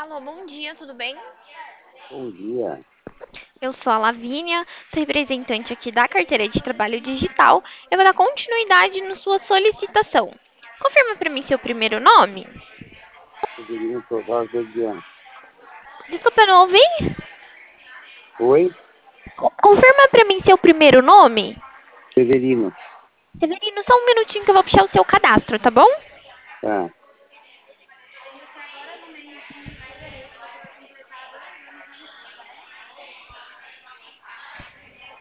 Alô, bom dia, tudo bem? Bom dia. Eu sou a Lavínia, sou representante aqui da carteira de trabalho digital. Eu vou dar continuidade na sua solicitação. Confirma para mim seu primeiro nome. Severino Tovar Verdiano. Desculpa, eu não ouvi. Oi? Confirma para mim seu primeiro nome. Severino. Severino, só um minutinho que eu vou puxar o seu cadastro, tá bom? Tá.